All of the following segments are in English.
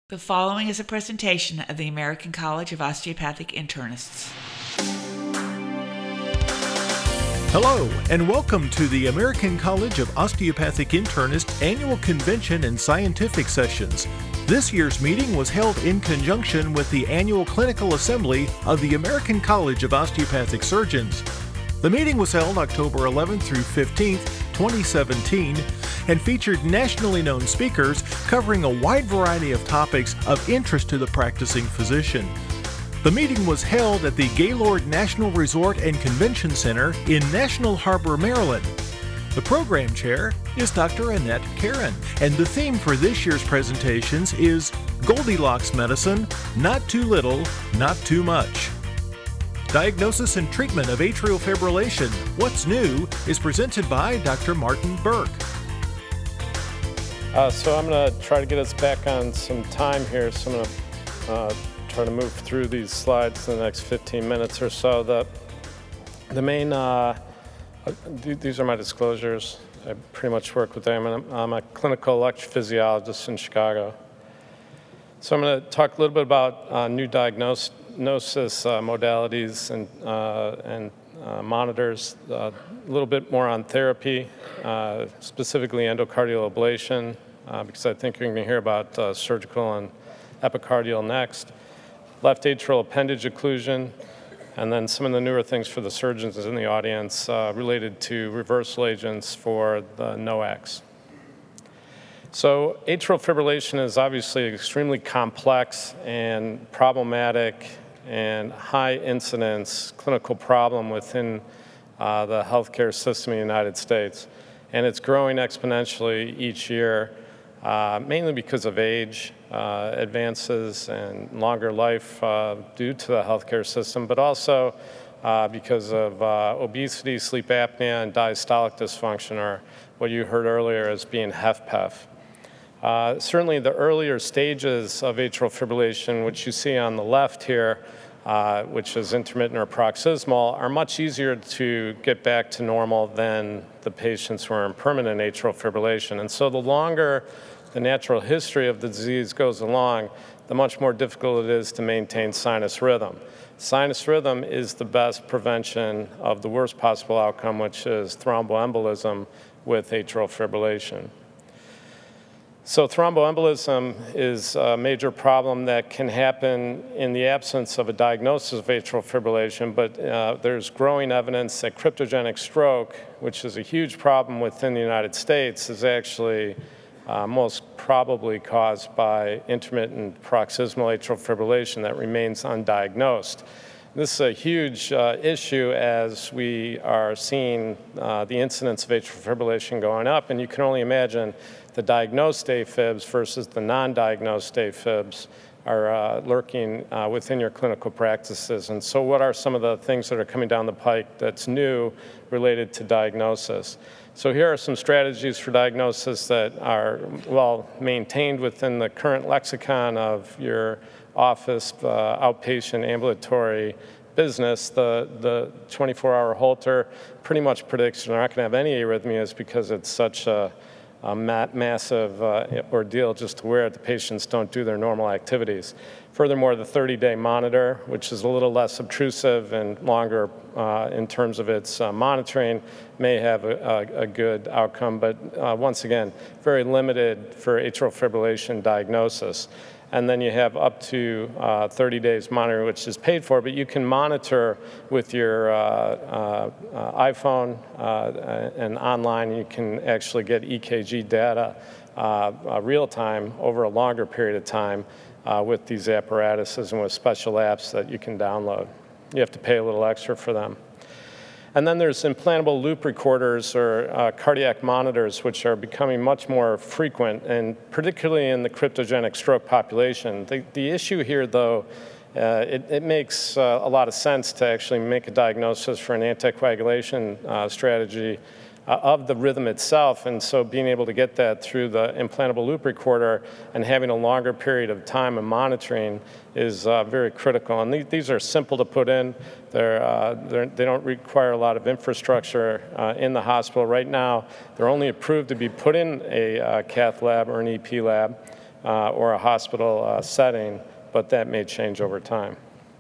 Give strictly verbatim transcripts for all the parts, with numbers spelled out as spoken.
The following is a presentation of the American College of Osteopathic Internists. Hello, and welcome to the American College of Osteopathic Internists Annual Convention and Scientific Sessions. This year's meeting was held in conjunction with the Annual Clinical Assembly of the American College of Osteopathic Surgeons. The meeting was held October eleventh through fifteenth, twenty seventeen, and featured nationally known speakers covering a wide variety of topics of interest to the practicing physician. The meeting was held at the Gaylord National Resort and Convention Center in National Harbor, Maryland. The program chair is Doctor Annette Karen, and the theme for this year's presentations is Goldilocks Medicine, Not Too Little, Not Too Much. Diagnosis and Treatment of Atrial Fibrillation, What's New, is presented by Doctor Martin Burke. Uh, so I'm going to try to get us back on some time here. So I'm going to uh, try to move through these slides in the next fifteen minutes or so. The, the main, uh, th- these are my disclosures. I pretty much work with them. I'm, I'm a clinical electrophysiologist in Chicago. So I'm going to talk a little bit about uh, new diagnosis uh, modalities and, uh, and uh, monitors, uh, a little bit more on therapy, uh, specifically endocardial ablation, uh, because I think you're going to hear about uh, surgical and epicardial next, left atrial appendage occlusion, and then some of the newer things for the surgeons in the audience uh, related to reversal agents for the NOACs. So atrial fibrillation is obviously an extremely complex and problematic and high incidence clinical problem within uh, the healthcare system in the United States. And it's growing exponentially each year, uh, mainly because of age, uh, advances, and longer life uh, due to the healthcare system, but also uh, because of uh, obesity, sleep apnea, and diastolic dysfunction, or what you heard earlier as being HFpEF. Uh, certainly the earlier stages of atrial fibrillation, which you see on the left here, uh, which is intermittent or paroxysmal, are much easier to get back to normal than the patients who are in permanent atrial fibrillation. And so the longer the natural history of the disease goes along, the much more difficult it is to maintain sinus rhythm. Sinus rhythm is the best prevention of the worst possible outcome, which is thromboembolism with atrial fibrillation. So thromboembolism is a major problem that can happen in the absence of a diagnosis of atrial fibrillation, but uh, there's growing evidence that cryptogenic stroke, which is a huge problem within the United States, is actually uh, most probably caused by intermittent paroxysmal atrial fibrillation that remains undiagnosed. This is a huge uh, issue as we are seeing uh, the incidence of atrial fibrillation going up, and you can only imagine the diagnosed AFibs versus the non-diagnosed AFibs are uh, lurking uh, within your clinical practices. And so what are some of the things that are coming down the pike that's new related to diagnosis? So here are some strategies for diagnosis that are well maintained within the current lexicon of your office, uh, outpatient, ambulatory business. The, the twenty-four hour Holter pretty much predicts you're not going to have any arrhythmias because it's such a a ma- massive uh, ordeal just to wear it. The patients don't do their normal activities. Furthermore, the thirty day monitor, which is a little less obtrusive and longer uh, in terms of its uh, monitoring, may have a, a, a good outcome, but uh, once again, very limited for atrial fibrillation diagnosis. And then you have up to uh, thirty days monitoring, which is paid for, but you can monitor with your uh, uh, uh, iPhone uh, and online. You can actually get E K G data uh, uh, real time over a longer period of time uh, with these apparatuses and with special apps that you can download. You have to pay a little extra for them. And then there's implantable loop recorders or uh, cardiac monitors, which are becoming much more frequent, and particularly in the cryptogenic stroke population. The, the issue here, though, uh, it, it makes uh, a lot of sense to actually make a diagnosis for an anticoagulation uh, strategy uh, of the rhythm itself, and so being able to get that through the implantable loop recorder and having a longer period of time of monitoring is uh, very critical. And th- these are simple to put in. They're, uh, they're, they don't require a lot of infrastructure uh, in the hospital. Right now, they're only approved to be put in a uh, cath lab or an E P lab. uh, or a hospital uh, setting, but that may change over time.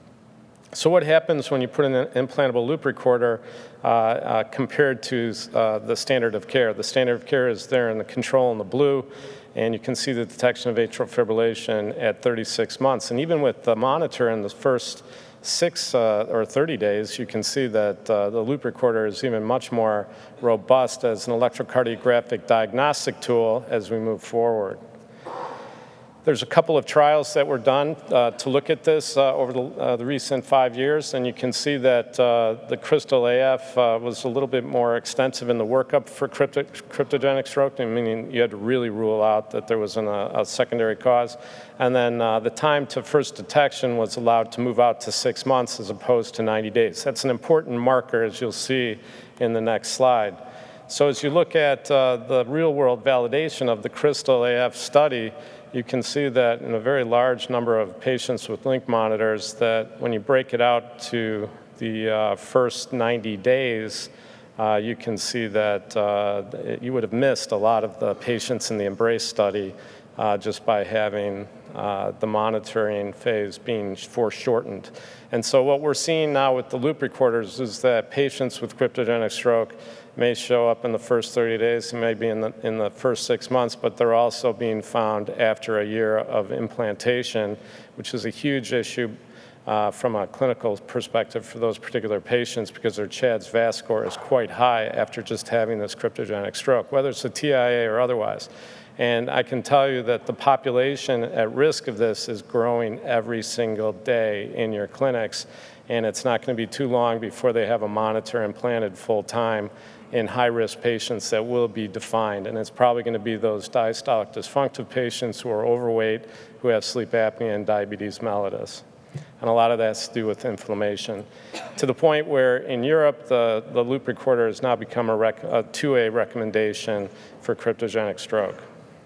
So what happens when you put in an implantable loop recorder uh, uh, compared to uh, the standard of care? The standard of care is there in the control in the blue, and you can see the detection of atrial fibrillation at thirty-six months. And even with the monitor in the first six uh, or thirty days, you can see that uh, the loop recorder is even much more robust as an electrocardiographic diagnostic tool as we move forward. There's a couple of trials that were done uh, to look at this uh, over the, uh, the recent five years, and you can see that uh, the Crystal A F uh, was a little bit more extensive in the workup for crypto cryptogenic stroke, meaning you had to really rule out that there was an, a, a secondary cause. And then uh, the time to first detection was allowed to move out to six months as opposed to ninety days. That's an important marker, as you'll see in the next slide. So as you look at uh, the real-world validation of the Crystal A F study, you can see that in a very large number of patients with link monitors that when you break it out to the uh, first ninety days, uh, you can see that uh, you would have missed a lot of the patients in the EMBRACE study uh, just by having uh, the monitoring phase being foreshortened. And so what we're seeing now with the loop recorders is that patients with cryptogenic stroke may show up in the first thirty days, may be in the, in the first six months, but they're also being found after a year of implantation, which is a huge issue uh, from a clinical perspective for those particular patients because their C H A D S V A S score is quite high after just having this cryptogenic stroke, whether it's a T I A or otherwise. And I can tell you that the population at risk of this is growing every single day in your clinics, and it's not going to be too long before they have a monitor implanted full-time in high-risk patients that will be defined. And it's probably going to be those diastolic dysfunctive patients who are overweight, who have sleep apnea and diabetes mellitus. And a lot of that's to do with inflammation, to the point where in Europe, the, the loop recorder has now become a, rec a two A recommendation for cryptogenic stroke.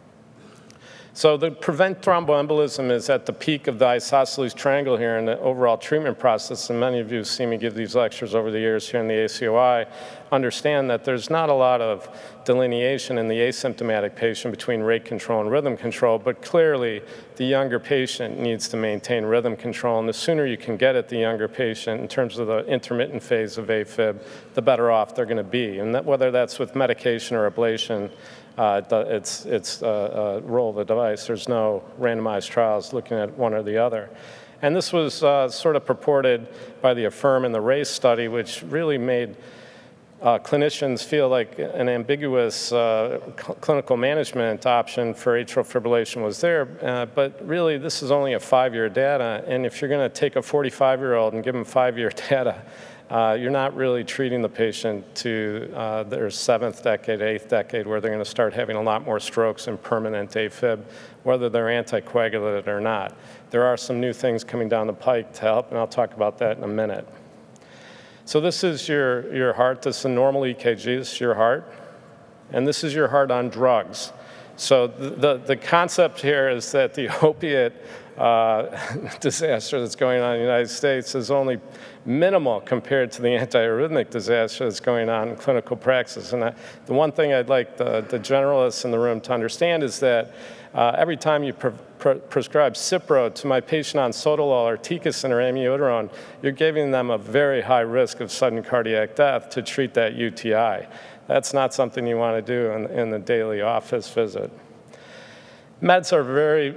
So the prevent thromboembolism is at the peak of the isosceles triangle here in the overall treatment process, and many of you have seen me give these lectures over the years here in the A C O I, understand that there's not a lot of delineation in the asymptomatic patient between rate control and rhythm control, but clearly the younger patient needs to maintain rhythm control, and the sooner you can get at the younger patient in terms of the intermittent phase of AFib, the better off they're going to be. And that, whether that's with medication or ablation, Uh, it's it's uh, uh, roll of the device. There's no randomized trials looking at one or the other. And this was uh, sort of purported by the AFFIRM and the RACE study, which really made uh, clinicians feel like an ambiguous uh, cl clinical management option for atrial fibrillation was there. Uh, but really, this is only a five-year data. And if you're going to take a forty-five-year-old and give them five-year data, Uh, you're not really treating the patient to uh, their seventh decade, eighth decade, where they're going to start having a lot more strokes and permanent AFib, whether they're anticoagulated or not. There are some new things coming down the pike to help, and I'll talk about that in a minute. So this is your, your heart. This is a normal E K G. This is your heart. And this is your heart on drugs. So the, the, the concept here is that the opiate uh, disaster that's going on in the United States is only minimal compared to the antiarrhythmic disaster that's going on in clinical practice. And I, the one thing I'd like the, the generalists in the room to understand is that uh, every time you pre pre prescribe Cipro to my patient on Sotalol or Tecousin or amiodarone, you're giving them a very high risk of sudden cardiac death to treat that U T I. That's not something you want to do in, in the daily office visit. Meds are very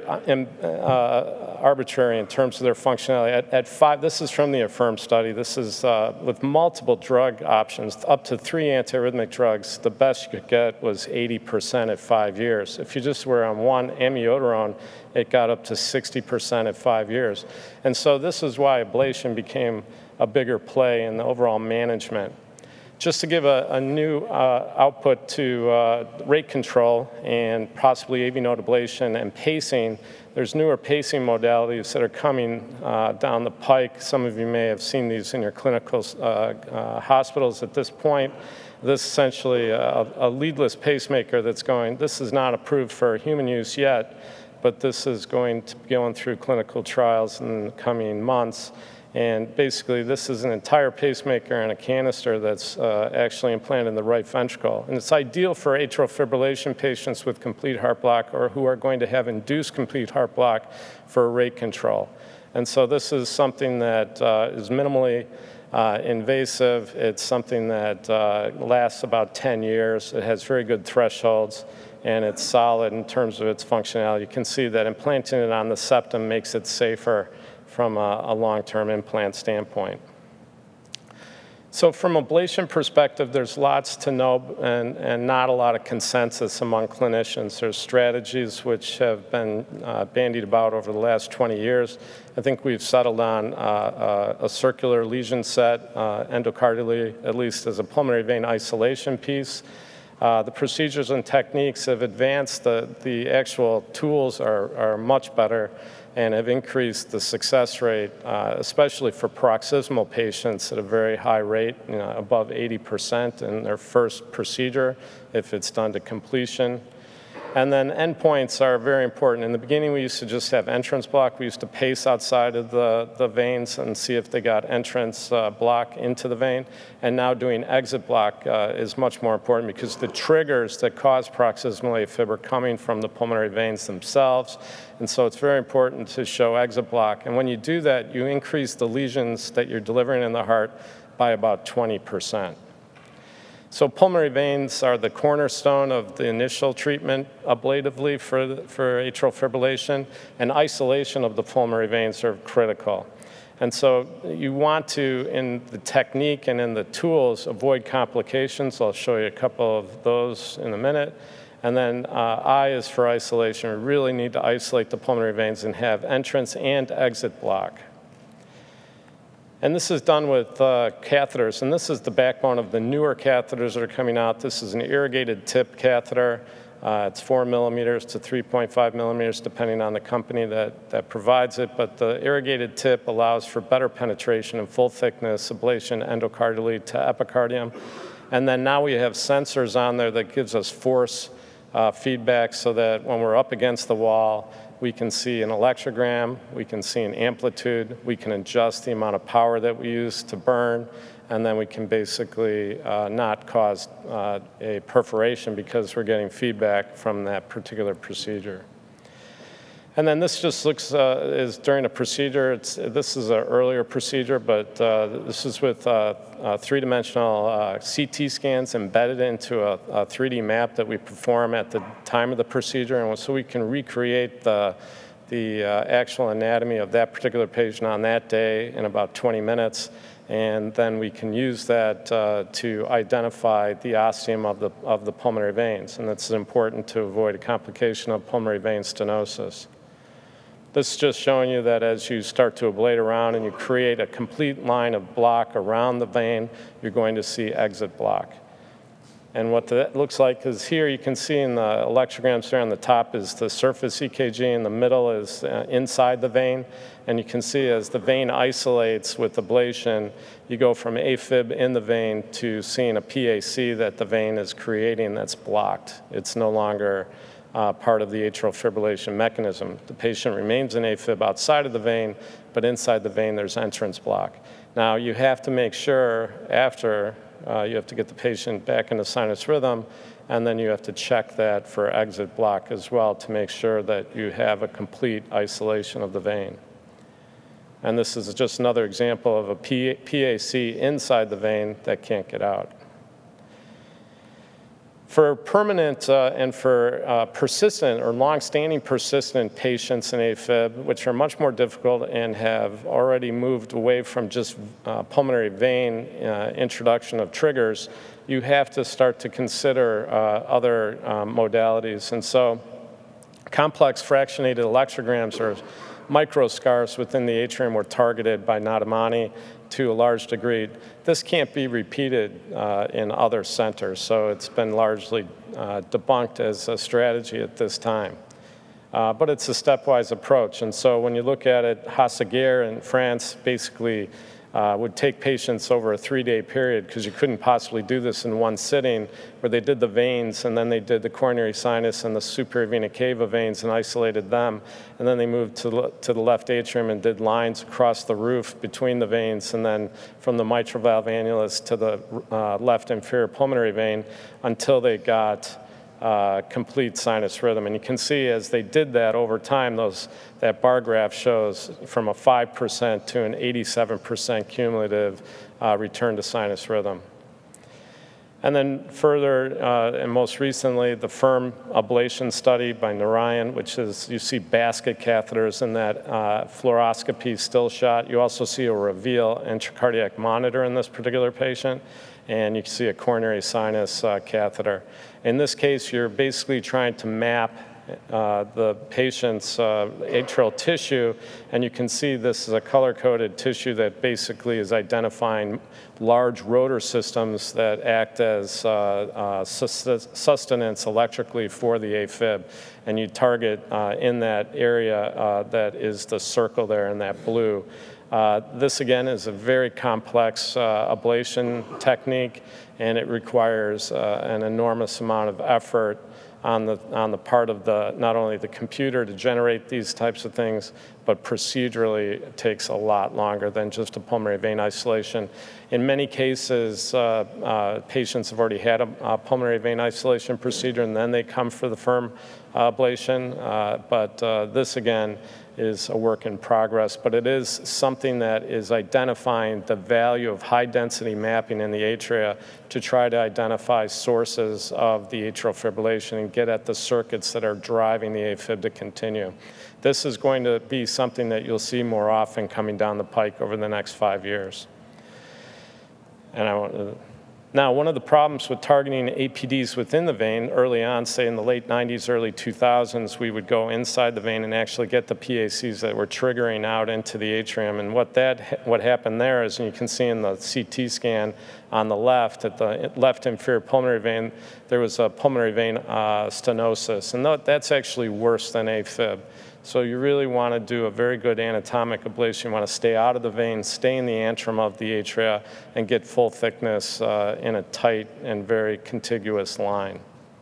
uh, arbitrary in terms of their functionality. At, at five, this is from the AFFIRM study. This is uh, with multiple drug options, up to three antiarrhythmic drugs. The best you could get was eighty percent at five years. If you just were on one amiodarone, it got up to sixty percent at five years. And so this is why ablation became a bigger play in the overall management. Just to give a, a new uh, output to uh, rate control and possibly A V node ablation and pacing, there's newer pacing modalities that are coming uh, down the pike. Some of you may have seen these in your clinical uh, uh, hospitals at this point. This is essentially a, a leadless pacemaker that's going, this is not approved for human use yet, but this is going to be going through clinical trials in the coming months. And basically, this is an entire pacemaker in a canister that's uh, actually implanted in the right ventricle. And it's ideal for atrial fibrillation patients with complete heart block or who are going to have induced complete heart block for rate control. And so this is something that uh, is minimally uh, invasive. It's something that uh, lasts about ten years. It has very good thresholds, and it's solid in terms of its functionality. You can see that implanting it on the septum makes it safer from a, a long-term implant standpoint. So from ablation perspective, there's lots to know and, and not a lot of consensus among clinicians. There's strategies which have been uh, bandied about over the last twenty years. I think we've settled on uh, uh, a circular lesion set uh, endocardially, at least as a pulmonary vein isolation piece. Uh, the procedures and techniques have advanced. The, the actual tools are, are much better and have increased the success rate, uh, especially for paroxysmal patients at a very high rate, you know, above eighty percent in their first procedure if it's done to completion. And then endpoints are very important. In the beginning, we used to just have entrance block. We used to pace outside of the, the veins and see if they got entrance uh, block into the vein. And now doing exit block uh, is much more important because the triggers that cause paroxysmal AFib are coming from the pulmonary veins themselves. And so it's very important to show exit block. And when you do that, you increase the lesions that you're delivering in the heart by about twenty percent. So pulmonary veins are the cornerstone of the initial treatment ablatively for, for atrial fibrillation, and isolation of the pulmonary veins are critical. And so you want to, in the technique and in the tools, avoid complications. I'll show you a couple of those in a minute. And then uh, I is for isolation. We really need to isolate the pulmonary veins and have entrance and exit block. And this is done with uh, catheters, and this is the backbone of the newer catheters that are coming out. This is an irrigated tip catheter. Uh, it's four millimeters to three point five millimeters, depending on the company that, that provides it. But the irrigated tip allows for better penetration and full thickness ablation endocardially to epicardium. And then now we have sensors on there that gives us force uh, feedback so that when we're up against the wall, we can see an electrogram, we can see an amplitude, we can adjust the amount of power that we use to burn, and then we can basically uh, not cause uh, a perforation because we're getting feedback from that particular procedure. And then this just looks, uh, is during a procedure. It's, this is an earlier procedure, but uh, this is with uh, uh, three-dimensional uh, C T scans embedded into a, a three D map that we perform at the time of the procedure, and so we can recreate the, the uh, actual anatomy of that particular patient on that day in about twenty minutes, and then we can use that uh, to identify the ostium of the, of the pulmonary veins, and that's important to avoid a complication of pulmonary vein stenosis. This is just showing you that as you start to ablate around and you create a complete line of block around the vein, you're going to see exit block. And what that looks like is here you can see in the electrograms there on the top is the surface E K G, and the middle is uh, inside the vein. And you can see as the vein isolates with ablation, you go from AFib in the vein to seeing a P A C that the vein is creating that's blocked. It's no longer Uh, part of the atrial fibrillation mechanism. The patient remains in AFib outside of the vein, but inside the vein there's entrance block. Now you have to make sure after uh, you have to get the patient back into sinus rhythm, and then you have to check that for exit block as well to make sure that you have a complete isolation of the vein. And this is just another example of a P A C inside the vein that can't get out. For permanent uh, and for uh, persistent or long-standing persistent patients in AFib, which are much more difficult and have already moved away from just uh, pulmonary vein uh, introduction of triggers, you have to start to consider uh, other um, modalities. And so complex fractionated electrograms or microscars within the atrium were targeted by Natamani to a large degree. This can't be repeated uh, in other centers, so it's been largely uh, debunked as a strategy at this time. Uh, but it's a stepwise approach, and so when you look at it, Hassaguer in France basically uh, would take patients over a three-day period, because you couldn't possibly do this in one sitting, where they did the veins, and then they did the coronary sinus and the superior vena cava veins and isolated them, and then they moved to the, to the left atrium and did lines across the roof between the veins, and then from the mitral valve annulus to the uh, left inferior pulmonary vein, until they got Uh, complete sinus rhythm. And you can see as they did that over time, those, that bar graph shows from a five percent to an eighty-seven percent cumulative uh, return to sinus rhythm. And then further, uh, and most recently, the FIRM ablation study by Narayan, which is, you see basket catheters in that uh, fluoroscopy still shot. You also see a Reveal intracardiac monitor in this particular patient, and you can see a coronary sinus uh, catheter. In this case, you're basically trying to map uh, the patient's uh, atrial tissue, and you can see this is a color-coded tissue that basically is identifying large rotor systems that act as uh, uh, sustenance electrically for the AFib. And you target uh, in that area uh, that is the circle there in that blue. Uh, this, again, is a very complex uh, ablation technique, and it requires uh, an enormous amount of effort on the, on the part of the, not only the computer to generate these types of things, but procedurally it takes a lot longer than just a pulmonary vein isolation. In many cases, uh, uh, patients have already had a, a pulmonary vein isolation procedure, and then they come for the FIRM uh, ablation. Uh, but uh, this, again, is a work in progress, but it is something that is identifying the value of high-density mapping in the atria to try to identify sources of the atrial fibrillation and get at the circuits that are driving the AFib to continue. This is going to be something that you'll see more often coming down the pike over the next five years. And I want to, now, one of the problems with targeting A P Ds within the vein early on, say in the late nineties, early two thousands, we would go inside the vein and actually get the P A Cs that were triggering out into the atrium. And what that, what happened there is, and you can see in the C T scan on the left, at the left inferior pulmonary vein, there was a pulmonary vein uh, stenosis. And that's actually worse than AFib. So you really want to do a very good anatomic ablation. You want to stay out of the vein, stay in the antrum of the atria, and get full thickness uh, in a tight and very contiguous line.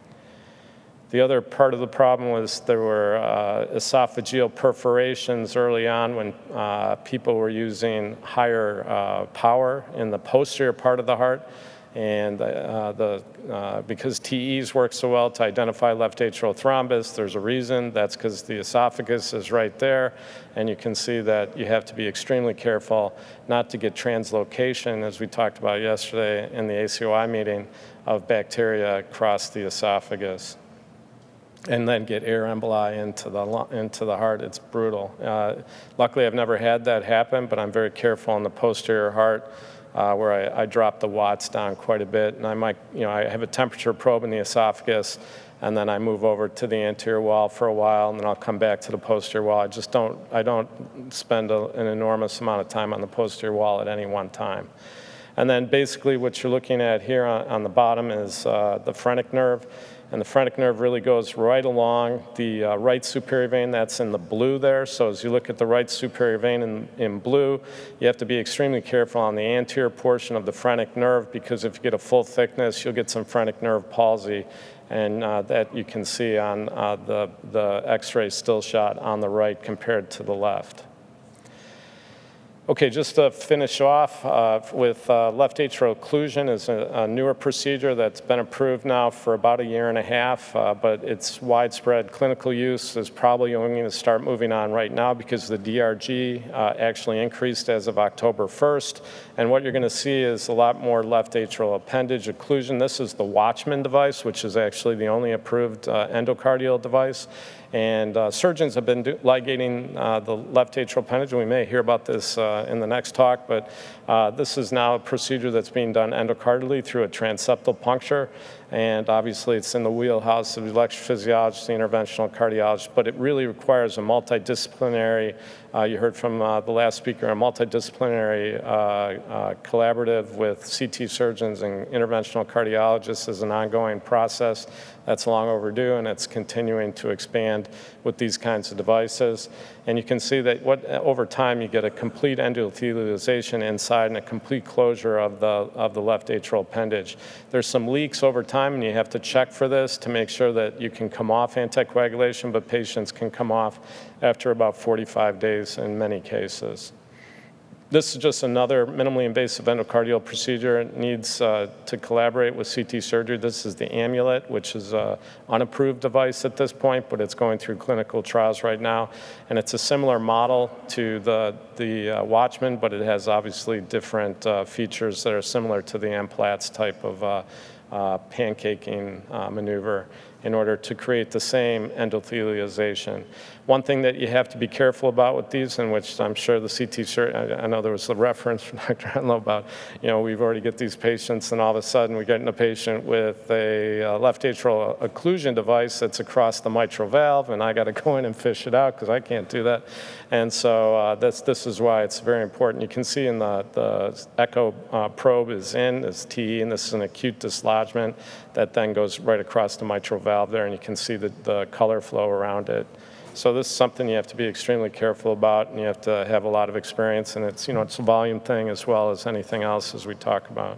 The other part of the problem was there were uh, esophageal perforations early on when uh, people were using higher uh, power in the posterior part of the heart. And uh, the, uh, because T Es work so well to identify left atrial thrombus, there's a reason. That's because the esophagus is right there. And you can see that you have to be extremely careful not to get translocation, as we talked about yesterday in the A C O I meeting, of bacteria across the esophagus, and then get air emboli into the, into the heart. It's brutal. Uh, luckily, I've never had that happen, but I'm very careful in the posterior heart, Uh, where I, I drop the watts down quite a bit, and I might, you know, I have a temperature probe in the esophagus, and then I move over to the anterior wall for a while, and then I'll come back to the posterior wall. I just don't, I don't spend a, an enormous amount of time on the posterior wall at any one time. And then basically what you're looking at here on, on the bottom is uh, the phrenic nerve. And the phrenic nerve really goes right along the uh, right superior vein. That's in the blue there. So as you look at the right superior vein in, in blue, you have to be extremely careful on the anterior portion of the phrenic nerve, because if you get a full thickness, you'll get some phrenic nerve palsy. And uh, that you can see on uh, the, the X-ray still shot on the right compared to the left. Okay, just to finish off uh, with uh, left atrial occlusion is a, a newer procedure that's been approved now for about a year and a half, uh, but its widespread clinical use is probably going to start moving on right now because the D R G uh, actually increased as of October first. And what you're going to see is a lot more left atrial appendage occlusion. This is the Watchman device, which is actually the only approved uh, endocardial device. And uh, surgeons have been do ligating uh, the left atrial appendage, and we may hear about this uh, in the next talk, but uh, this is now a procedure that's being done endocardially through a transeptal puncture. And obviously, it's in the wheelhouse of the electrophysiologist, the interventional cardiologist, but it really requires a multidisciplinary, uh, you heard from uh, the last speaker, a multidisciplinary uh, uh, collaborative with C T surgeons and interventional cardiologists is an ongoing process that's long overdue, and it's continuing to expand with these kinds of devices. And you can see that what, over time you get a complete endothelialization inside and a complete closure of the, of the left atrial appendage. There's some leaks over time, and you have to check for this to make sure that you can come off anticoagulation, but patients can come off after about forty-five days in many cases. This is just another minimally invasive endocardial procedure. It needs uh, to collaborate with C T surgery. This is the Amulet, which is an unapproved device at this point, but it's going through clinical trials right now. And it's a similar model to the, the uh, Watchman, but it has obviously different uh, features that are similar to the M-Platz type of uh, uh, pancaking uh, maneuver in order to create the same endothelialization. One thing that you have to be careful about with these, in which I'm sure the C T, I know there was a reference from Doctor Enlow about, you know, we've already get these patients and all of a sudden we get in a patient with a uh, left atrial occlusion device that's across the mitral valve, and I got to go in and fish it out because I can't do that. And so uh, that's, this is why it's very important. You can see in the, the echo uh, probe is in, is T E, and this is an acute dislodgement that then goes right across the mitral valve there, and you can see the, the color flow around it. So this is something you have to be extremely careful about, and you have to have a lot of experience, and it's, you know, it's a volume thing as well as anything else as we talk about.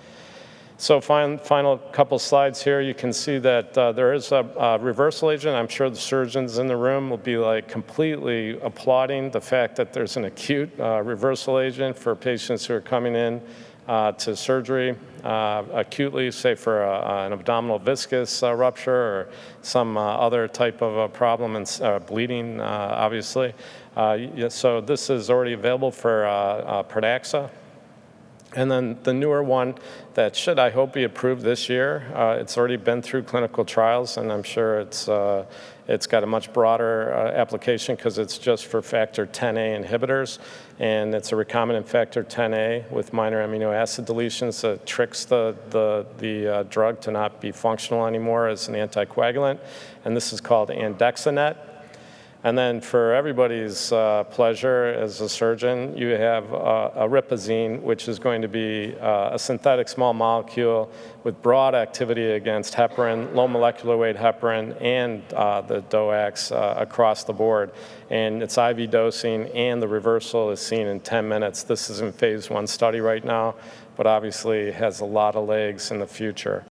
So fin final couple slides here, you can see that uh, there is a, a reversal agent. I'm sure the surgeons in the room will be like completely applauding the fact that there's an acute uh, reversal agent for patients who are coming in Uh, to surgery uh, acutely, say for a, an abdominal viscous uh, rupture or some uh, other type of a problem and uh, bleeding, uh, obviously. Uh, so this is already available for uh, uh, Pradaxa. And then the newer one that should, I hope, be approved this year. Uh, it's already been through clinical trials, and I'm sure it's uh, it's got a much broader uh, application because it's just for factor ten A inhibitors, and it's a recombinant factor ten A with minor amino acid deletions that tricks the the the uh, drug to not be functional anymore as an anticoagulant, and this is called Andexanet. And then for everybody's uh, pleasure as a surgeon, you have uh, aripazine, which is going to be uh, a synthetic small molecule with broad activity against heparin, low molecular weight heparin, and uh, the D O A Cs uh, across the board. And it's I V dosing, and the reversal is seen in ten minutes. This is in phase one study right now, but obviously has a lot of legs in the future.